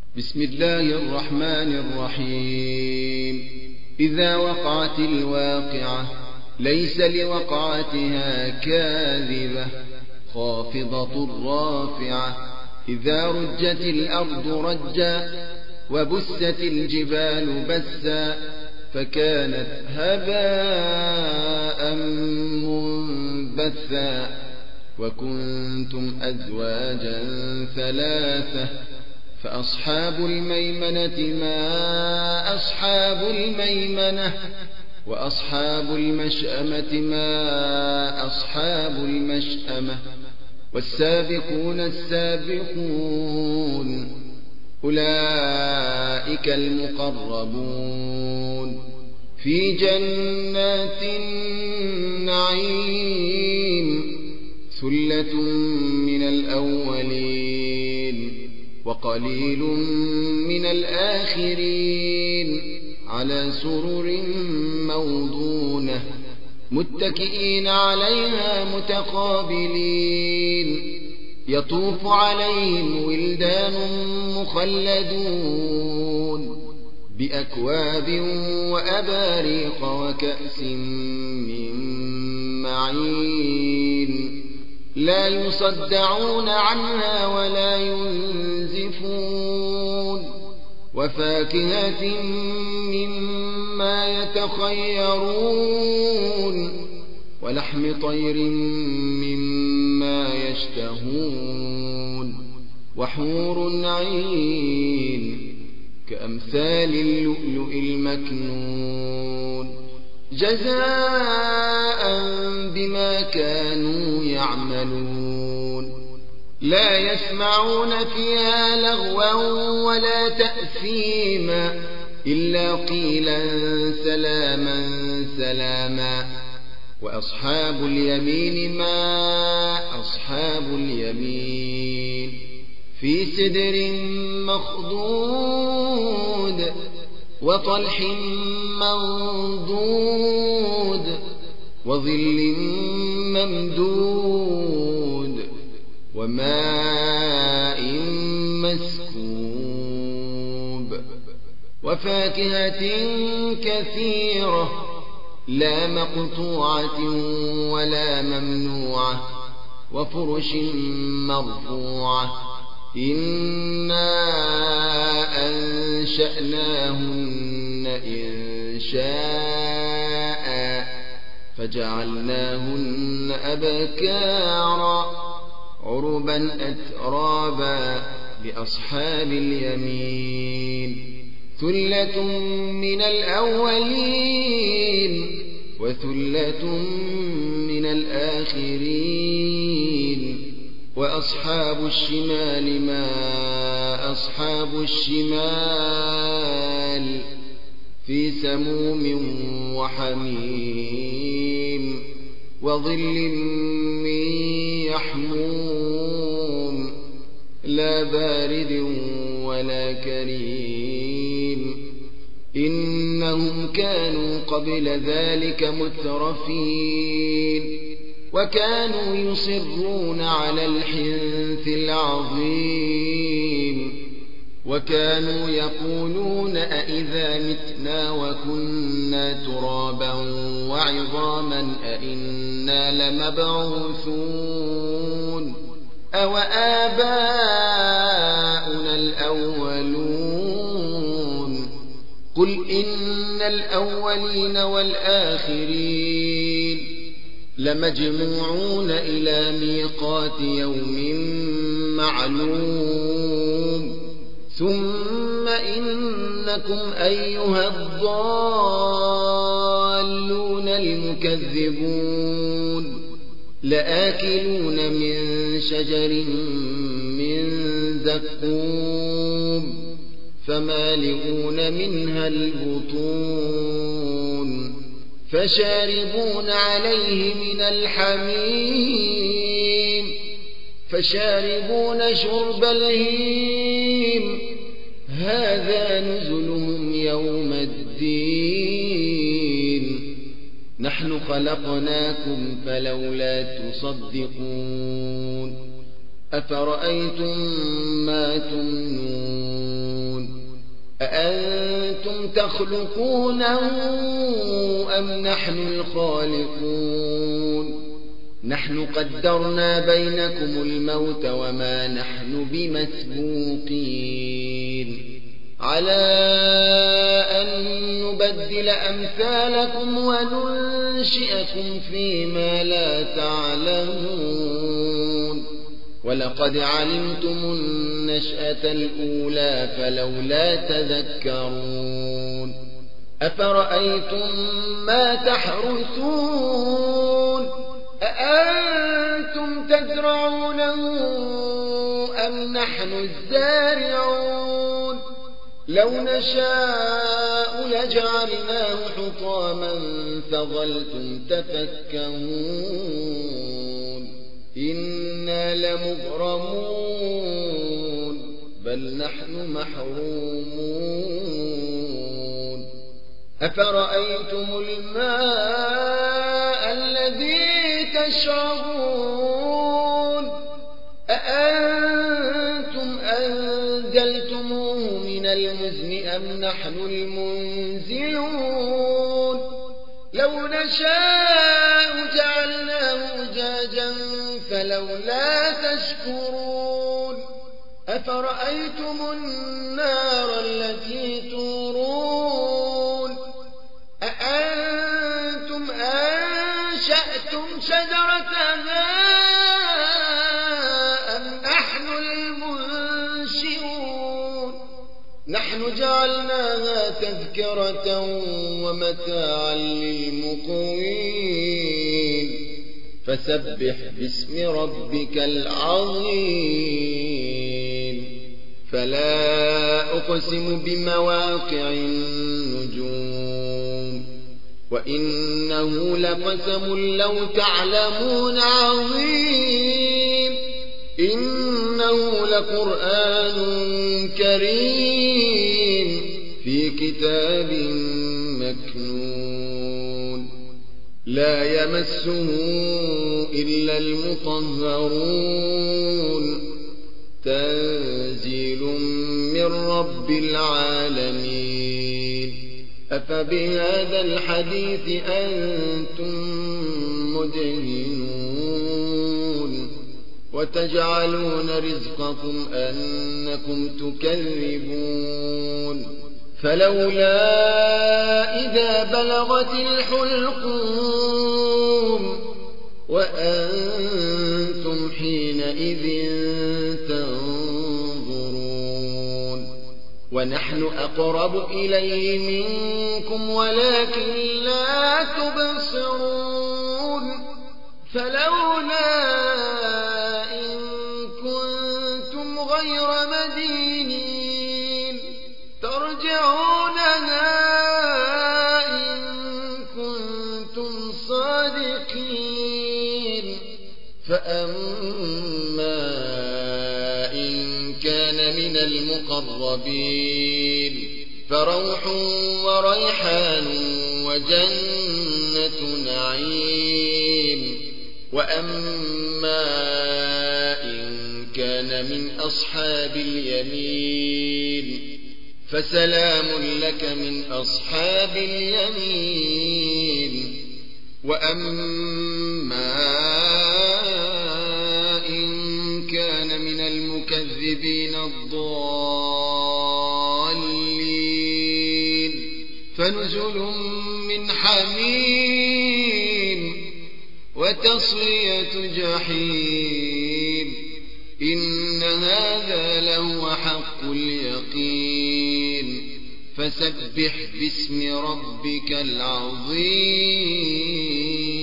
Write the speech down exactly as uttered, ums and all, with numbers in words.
بسم الله الرحمن الرحيم. إذا وقعت الواقعة ليس لوقعتها كاذبة خافضة رافعة. إذا رجت الأرض رجا وبست الجبال بسا فكانت هباء منبثا وكنتم أزواجا ثلاثة فأصحاب الميمنة ما أصحاب الميمنة وأصحاب المشأمة ما أصحاب المشأمة. والسابقون السابقون أولئك المقربون في جنات النعيم ثلة من الأولين وقليل من الآخرين على سرر موضونة متكئين عليها متقابلين يطوف عليهم ولدان مخلدون بأكواب وأباريق وكأس من معين لا يصدعون عنها ولا ينزفون وفاكهة مما يتخيرون ولحم طير مما يشتهون وحور عين كأمثال اللؤلؤ المكنون جزاء بما كانوا يعملون. لا يسمعون فيها لغوا ولا تأثيما إلا قيلا سلاما سلاما. وأصحاب اليمين ما أصحاب اليمين في سدر مخضود وطلح منضود وظل ممدود وماء مسكوب وفاكهة كثيرة لا مقطوعة ولا ممنوعة وفرش مرفوعة إنا أنشأناهن إنشاء فجعلناهن أبكارا عربا أترابا لأصحاب اليمين ثلة من الأولين وثلة من الآخرين. وأصحاب الشمال ما أصحاب الشمال في سموم وحميم وظل من يحموم لا بارد ولا كريم. إنهم كانوا قبل ذلك مترفين وكانوا يصرون على الحنث العظيم وكانوا يقولون أئذا متنا وكنا ترابا وعظاما أئنا لمبعوثون أو آباؤنا الأولون. قل إن الأولين والآخرين لمجموعون إلى ميقات يوم معلوم ثم إنكم أيها الضالون المكذبون لآكلون من شجر من زقوم فمالئون منها البطون فشاربون عليه من الحميم فشاربون شرب الهيم هذا نزلهم يوم الدين نحن خلقناكم فلولا تصدقون أفرأيتم ما تمنون أأنتم تخلقونه أم نحن الخالقون نحن قدرنا بينكم الموت وما نحن بمسبوقين على أن نبدل أمثالكم وننشئكم فيما لا تعلمون ولقد علمتم النشأة الأولى فلولا تذكرون أفرأيتم ما تحرثون أأنتم تزرعونه أم نحن الزارعون لو نشاء لجعلناه حطاما فظلتم تفكهون إنا لمغرمون بل نحن محرومون أفرأيتم الماء الذي تشربون أأنتم أنزلتموه من المزن أم نحن المنزلون لو نشاء جعلناه أجاجا فلولا تشكرون أفرأيتم النار التي تورون أأنتم أنشأتم شجرتها أم نحن المنشئون نحن جعلناها تذكرة ومتاعا للمقوين فسبح باسم ربك العظيم فلا أقسم بمواقع النجوم وإنه لقسم لو تعلمون عظيم إنه لقرآن كريم في كتاب مكنون لا يمسه إلا المطهرون تنزيل من رب العالمين أفبهذا الحديث أنتم مدهنون وتجعلون رزقكم أنكم تكذبون فلولا إذا بلغت الحلقوم وأنتم حينئذ تنظرون ونحن أقرب إليه منكم ولكن لا تبصرون فلولا إن كنتم غير مدينين ترجعونها إن كنتم صادقين فأما إن كان من المقربين فروح وريحان وجنة نعيم وأما إن كان من أصحاب اليمين فسلام لك من أصحاب اليمين وأما إن كان من المكذبين الضالين فنزل من حميم وتصلية جحيم إن هذا لهو حق اليقين فسبح باسم ربك العظيم